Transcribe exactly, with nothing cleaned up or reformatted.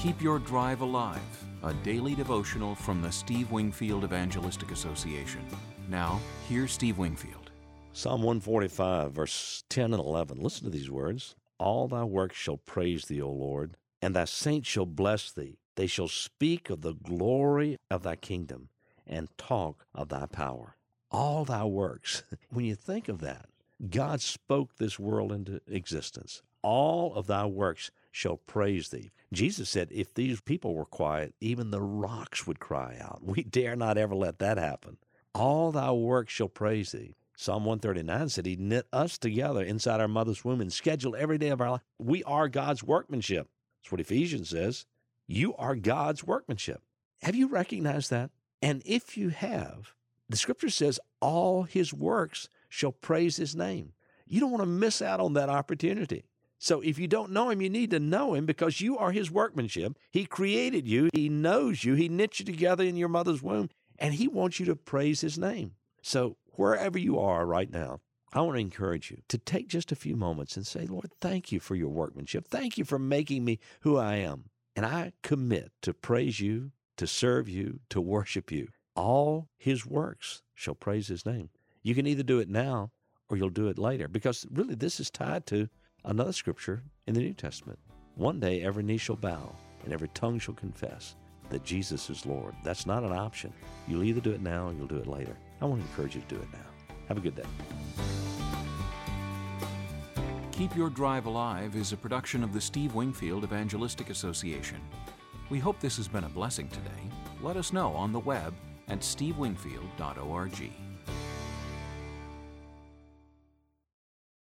Keep Your Drive Alive, a daily devotional from the Steve Wingfield Evangelistic Association. Now, here's Steve Wingfield. Psalm one forty-five, verse ten and eleven. Listen to these words. All thy works shall praise thee, O Lord, and thy saints shall bless thee. They shall speak of the glory of thy kingdom and talk of thy power. All thy works. When you think of that, God spoke this world into existence. All of thy works shall praise thee. Jesus said, if these people were quiet, even the rocks would cry out. We dare not ever let that happen. All thy works shall praise thee. Psalm one thirty-nine said he knit us together inside our mother's womb and scheduled every day of our life. We are God's workmanship. That's what Ephesians says. You are God's workmanship. Have you recognized that? And if you have, the Scripture says all his works shall praise his name. You don't want to miss out on that opportunity. So if you don't know him, you need to know him because you are his workmanship. He created you. He knows you. He knit you together in your mother's womb, and he wants you to praise his name. So wherever you are right now, I want to encourage you to take just a few moments and say, Lord, thank you for your workmanship. Thank you for making me who I am. And I commit to praise you, to serve you, to worship you. All his works shall praise his name. You can either do it now or you'll do it later, because really this is tied to another scripture in the New Testament. One day every knee shall bow and every tongue shall confess that Jesus is Lord. That's not an option. You'll either do it now or you'll do it later. I want to encourage you to do it now. Have a good day. Keep Your Drive Alive is a production of the Steve Wingfield Evangelistic Association. We hope this has been a blessing today. Let us know on the web at steve wingfield dot org.